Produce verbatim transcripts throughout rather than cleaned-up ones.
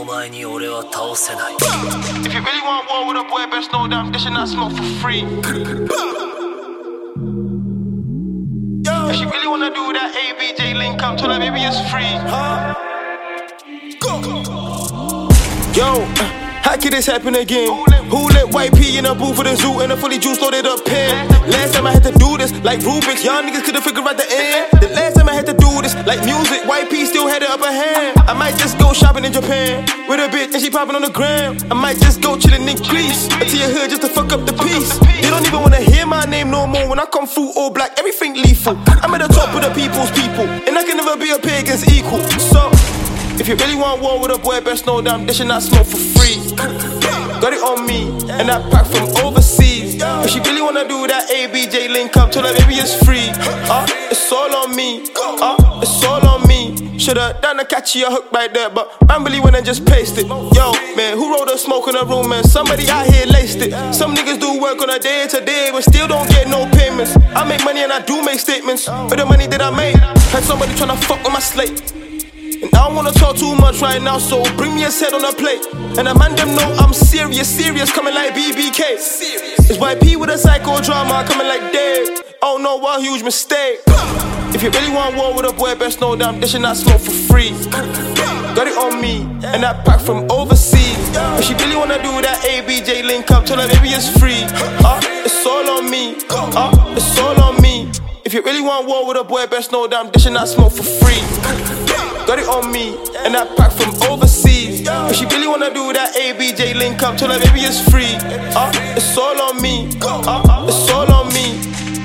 お前に俺は倒せない。 If you really want war with a boy, best know that I'm dishing out smoke for free. If she really wanna do that A B J link up, tell her baby it's free. Huh? Go. Yo, how could this happen again? Who let white pea in a booth for the zoo and a fully juice loaded up pen? Last time I had to do this, like Rubik's, young niggas couldn't figure out the end. The last time I had to do this, like music, white pea still had the upper hand. I might just go shopping in Japan with a bitch and she popping on the gram. I might just go chillin' in Greece until your hood just to fuck up the peace. They don't even wanna hear my name no more. When I come through all black, everything lethal. I'm at the top of the people's people, and I can never be a pagan's equal. So, if you really want war with a boy, best know that I'm dishing out smoke for free. Got it on me, and I pack from overseas. If she really wanna do that A B J link up, tell her baby it's free. Uh, it's all on me, uh, it's all on me. Shoulda done a catchy a hook right there, but man really went and just paste it. Yo, man, who rolled the smoke in the room, man? Somebody out here laced it. Some niggas do work on a day to day, but still don't get no payments. I make money and I do make statements, but the money that I made had somebody tryna fuck with my slate. And I don't wanna talk too much right now, so bring me a set on a plate. And the man them know I'm serious, serious, coming like B B K. It's Y P with a psychodrama, coming like Dave. Oh no, what a huge mistake. If you really want war with a boy, best know that I'm dishing out smoke for free. Got it on me, and I pack from overseas. If she really wanna do that A B J link up, tell her baby it's free. Uh, it's all on me, uh, it's all on me. If you really want war with a boy, best know that I'm dishing out smoke for free. Got it on me, and I pack from overseas. If she really wanna do that A B J link up, tell her baby it's free. Uh, it's all on me, uh, it's all on me.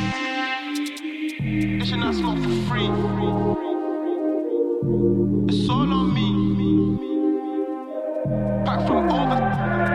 Dishing out smoke for free. It's all on me. Pack from over.